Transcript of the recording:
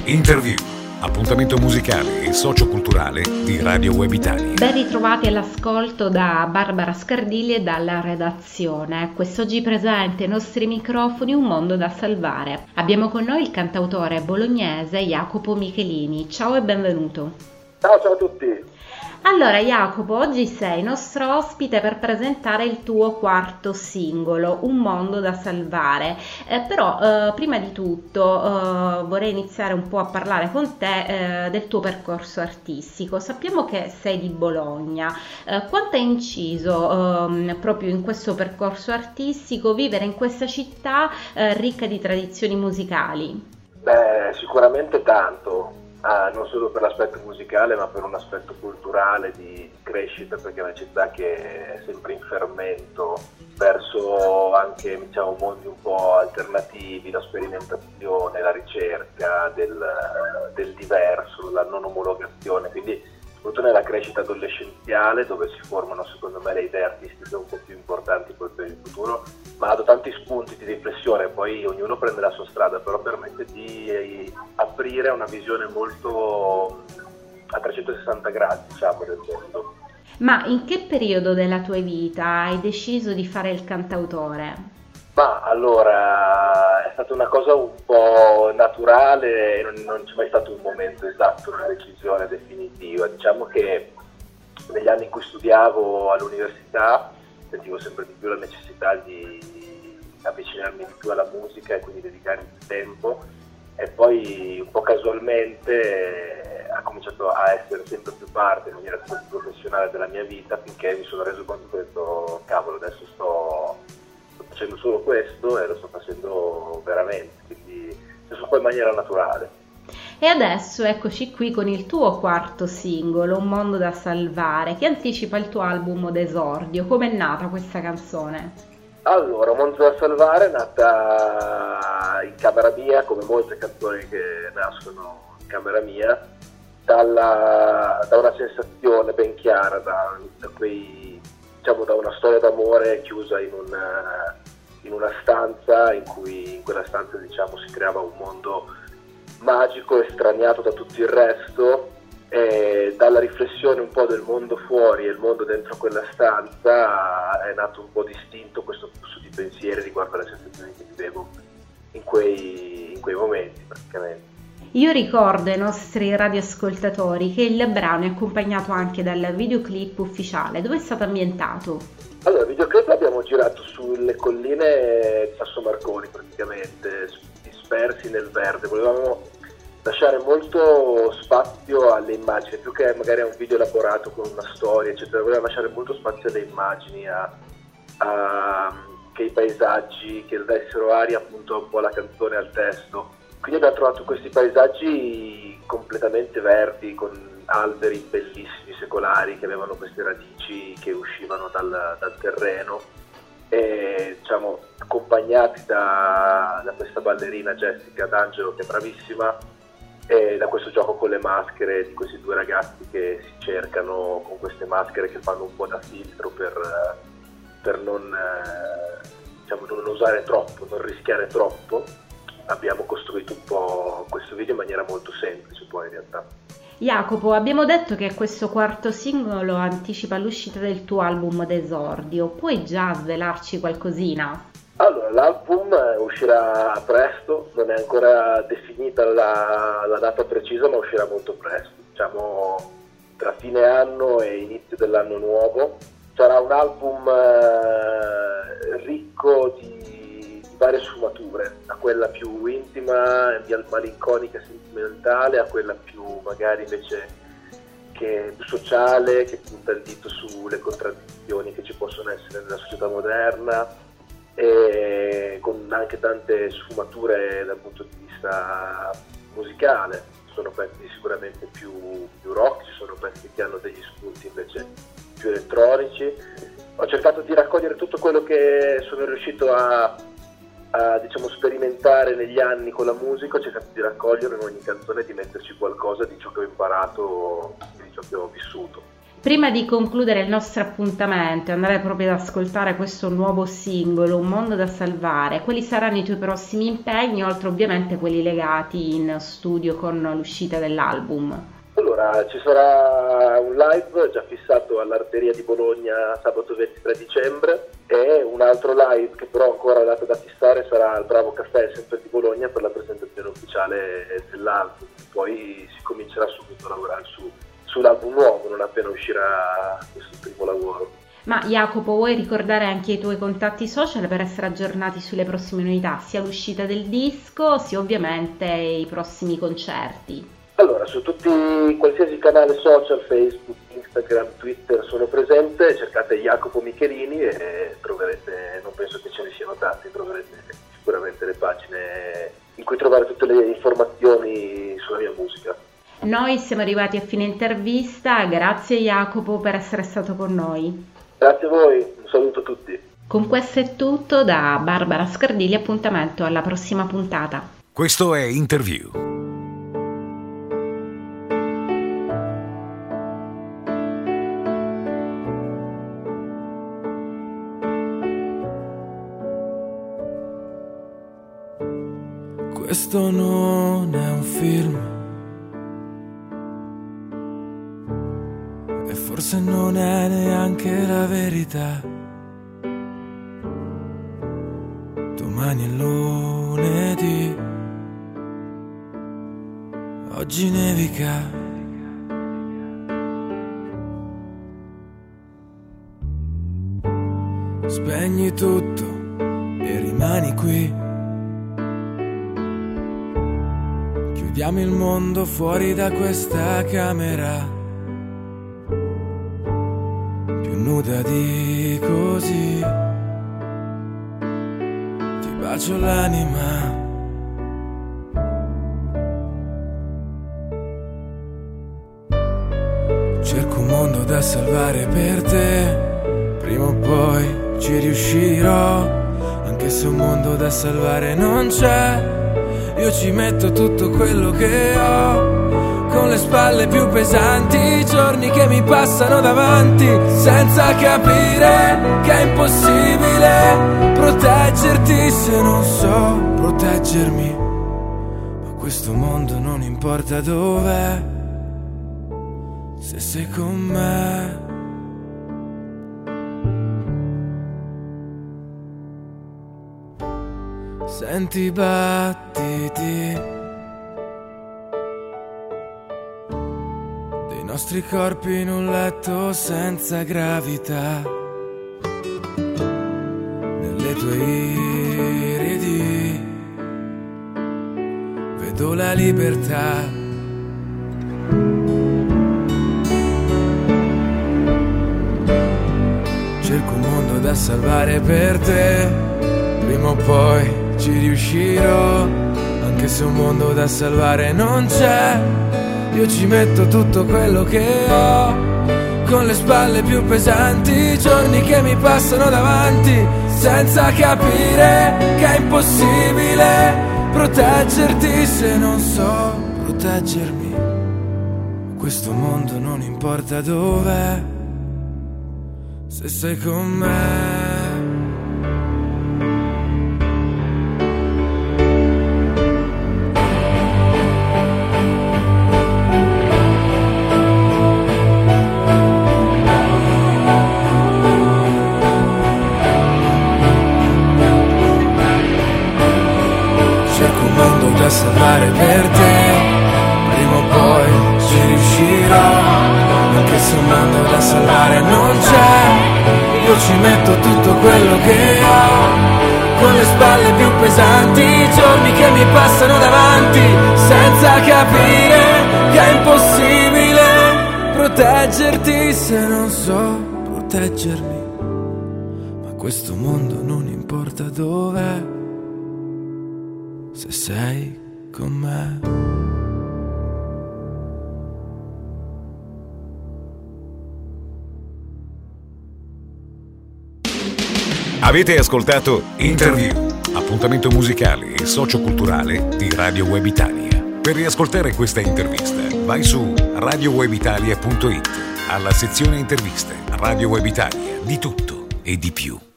Interview, appuntamento musicale e socioculturale di Radio Web Italia. Ben ritrovati all'ascolto da Barbara Scardilli e dalla redazione. Quest'oggi presente ai nostri microfoni Un mondo da salvare. Abbiamo con noi il cantautore bolognese Jacopo Michelini. Ciao e benvenuto. Ciao a tutti. Allora Jacopo, oggi sei nostro ospite per presentare il tuo quarto singolo, Un mondo da salvare. Però prima di tutto vorrei iniziare un po' a parlare con te del tuo percorso artistico. Sappiamo che sei di Bologna. Quanto ha inciso proprio in questo percorso artistico vivere in questa città ricca di tradizioni musicali? Beh, sicuramente tanto. Non solo per l'aspetto musicale, ma per un aspetto culturale di crescita, perché è una città che è sempre in fermento verso anche mondi un po' alternativi, la sperimentazione, la ricerca del diverso, la non omologazione, quindi soprattutto nella crescita adolescenziale, dove si formano secondo me le idee artistiche un po' più importanti poi per il futuro, ma ha dato tanti spunti di riflessione, poi ognuno prende la sua strada, però permette di aprire una visione molto a 360 gradi, del mondo. Ma in che periodo della tua vita hai deciso di fare il cantautore? Ma allora, è stata una cosa un po' naturale, non c'è mai stato un momento esatto, una decisione definitiva. Diciamo che negli anni in cui studiavo all'università sentivo sempre di più la necessità di avvicinarmi di più alla musica e quindi dedicare il tempo, e poi un po' casualmente ha cominciato a essere sempre più parte in maniera più professionale della mia vita, finché mi sono reso conto che ho detto cavolo, adesso sto facendo solo questo e lo sto facendo veramente, quindi è successo poi in maniera naturale. E adesso eccoci qui con il tuo quarto singolo, Un mondo da salvare, che anticipa il tuo album d'esordio. Com'è nata questa canzone? Allora, Un mondo da salvare è nata in camera mia, come molte canzoni che nascono in camera mia, da una sensazione ben chiara, da una storia d'amore chiusa in una stanza in cui in quella stanza si creava un mondo magico, estraniato da tutto il resto, e dalla riflessione un po' del mondo fuori e il mondo dentro quella stanza è nato un po' distinto questo flusso di pensieri riguardo alle sensazioni che vivevo in quei momenti praticamente. Io ricordo ai nostri radioascoltatori che il brano è accompagnato anche dal videoclip ufficiale. Dove è stato ambientato? Allora, il videoclip l'abbiamo girato sulle colline di Sasso Marconi praticamente, dispersi nel verde. Volevamo lasciare molto spazio alle immagini, più che magari a un video elaborato con una storia, eccetera. Volevamo lasciare molto spazio alle immagini, che i paesaggi, che dessero aria appunto un po' alla canzone, al testo. Quindi abbiamo trovato questi paesaggi completamente verdi, con alberi bellissimi, secolari, che avevano queste radici che uscivano dal terreno, e accompagnati da questa ballerina Jessica D'Angelo, che è bravissima, e da questo gioco con le maschere di questi due ragazzi che si cercano con queste maschere che fanno un po' da filtro per non usare troppo, non rischiare troppo. Abbiamo costruito un po' questo video in maniera molto semplice poi in realtà. Jacopo, abbiamo detto che questo quarto singolo anticipa l'uscita del tuo album d'esordio. Puoi già svelarci qualcosina? Allora, l'album uscirà presto, non è ancora definita la data precisa, ma uscirà molto presto, tra fine anno e inizio dell'anno nuovo. Sarà un album ricco di varie sfumature, da quella più intima, malinconica, sentimentale, a quella più magari invece che più sociale, che punta il dito sulle contraddizioni che ci possono essere nella società moderna, e con anche tante sfumature dal punto di vista musicale. Ci sono pezzi sicuramente più rock, ci sono pezzi che hanno degli spunti invece più elettronici. Ho cercato di raccogliere tutto quello che sono riuscito a sperimentare negli anni con la musica, ho cercato di raccogliere in ogni canzone e di metterci qualcosa di ciò che ho imparato, di ciò che ho vissuto. Prima di concludere il nostro appuntamento e andare proprio ad ascoltare questo nuovo singolo, Un mondo da salvare, quali saranno i tuoi prossimi impegni, oltre ovviamente quelli legati in studio con l'uscita dell'album? Allora, ci sarà un live già fissato all'Arteria di Bologna sabato 23 dicembre e un altro live che però ancora è data da fissare sarà al Bravo Caffè, sempre di Bologna, per la presentazione ufficiale dell'album. Poi si comincerà subito a lavorare sull'album nuovo, non appena uscirà questo primo lavoro. Ma Jacopo, vuoi ricordare anche i tuoi contatti social per essere aggiornati sulle prossime novità, sia l'uscita del disco, sia ovviamente i prossimi concerti? Allora, su qualsiasi canale social, Facebook, Instagram, Twitter sono presente, cercate Jacopo Michelini e troverete, non penso che ce ne siano tanti, troverete sicuramente le pagine in cui trovare tutte le informazioni sulla mia musica. Noi siamo arrivati a fine intervista, grazie Jacopo per essere stato con noi. Grazie a voi, un saluto a tutti. Con questo è tutto da Barbara Scardilli, appuntamento alla prossima puntata. Questo è Interview. Questo non è un film e forse non è neanche la verità. Domani è lunedì, oggi nevica. Spegni tutto e rimani qui. Chiudiamo il mondo fuori da questa camera, più nuda di così. Ti bacio l'anima. Cerco un mondo da salvare per te, prima o poi ci riuscirò, anche se un mondo da salvare non c'è. Io ci metto tutto quello che ho, con le spalle più pesanti, i giorni che mi passano davanti, senza capire che è impossibile proteggerti se non so proteggermi. Ma questo mondo non importa dov'è, se sei con me. Senti i battiti dei nostri corpi in un letto senza gravità. Nelle tue iridi vedo la libertà. Cerco un mondo da salvare per te, prima o poi ci riuscirò, anche se un mondo da salvare non c'è. Io ci metto tutto quello che ho, con le spalle più pesanti, i giorni che mi passano davanti, senza capire che è impossibile proteggerti se non so proteggermi. Questo mondo non importa dov'è, se sei con me. Da salvare per te, prima o poi ci riuscirò, anche se un mondo da salvare non c'è. Io ci metto tutto quello che ho, con le spalle più pesanti, i giorni che mi passano davanti, senza capire che è impossibile proteggerti se non so proteggermi. Ma questo mondo non importa dov'è, se sei con me. Avete ascoltato Interview, appuntamento musicale e socioculturale di Radio Web Italia. Per riascoltare questa intervista vai su radiowebitalia.it. alla sezione interviste. Radio Web Italia, di tutto e di più.